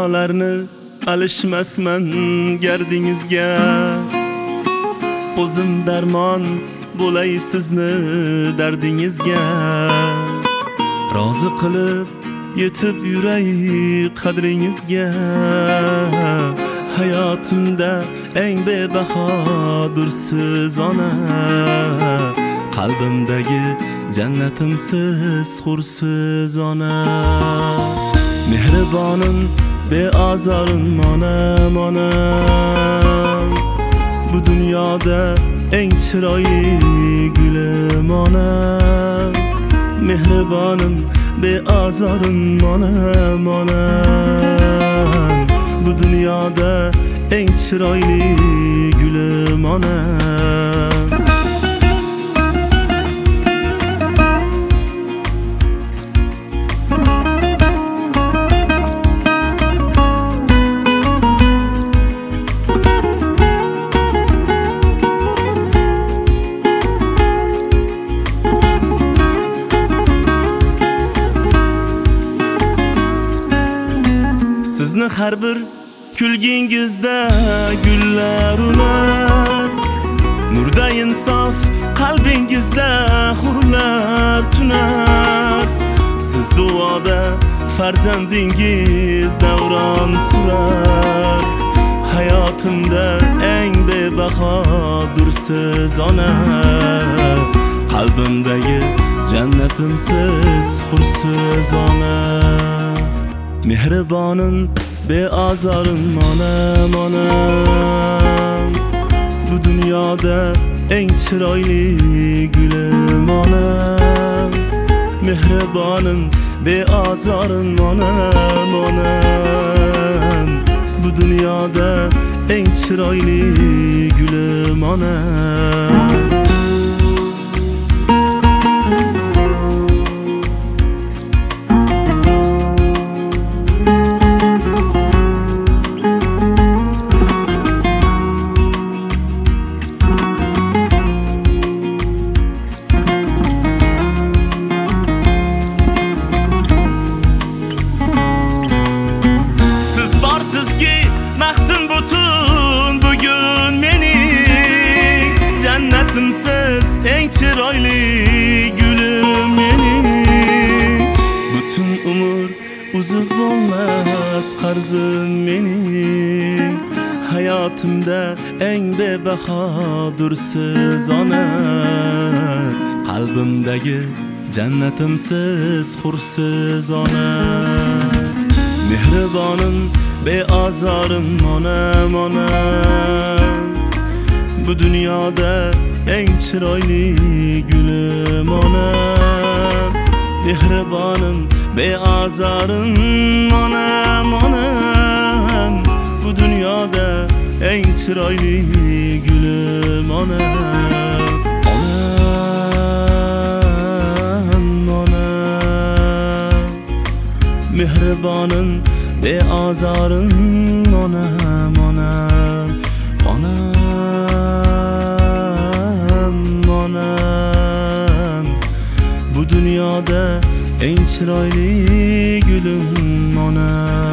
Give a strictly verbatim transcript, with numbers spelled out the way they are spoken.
dunyolarni alishmasman gardingizga. O'zim darmon bo'lay sizni dardingizga. Rozi qilib yetib yuray qadringizga. Hayotimda eng bebahodursiz ona. Qalbimdagi jannatimsiz hursiz ona. Mehribonim beazorim onam onam. Bu dunyoda eng chiroyli gulim onam. Mehribonim beazorim onam onam. Bu dunyoda eng chiroyli gulim onam. Sizni har bir kulgingizda gullar unar. Nurda insof qalbingizda hurlar tunar. Siz duoda farzandingiz davron surar. Hayotimda eng bebahodursiz ona. Qalbimdagi jannatimsiz hursiz ona. Mehribonim beazorim onam onam. Bu dunyoda eng chiroyli gulim onam. Mehribonim beazorim onam onam. Bu dunyoda eng chiroyli gulim onam. Sizki maqtim butun bugun mening. Jannatimsiz eng chiroyli gulim mening. Butun umr uzib bo'lmas qarzim mening. Hayotimda eng bebahodursiz ona. Qalbimdagi jannatimsiz hursiz ona. Mehribonim beazorim onam onam. Bu dunyoda eng chiroyli gulim onam. Mehribonim beazorim onam onam. Bu dunyoda eng chiroyli gulim onam. Onam onam. Mehribonim beazorim onam onam. Onam onam. Bu dunyoda eng chiroyli gulim onam.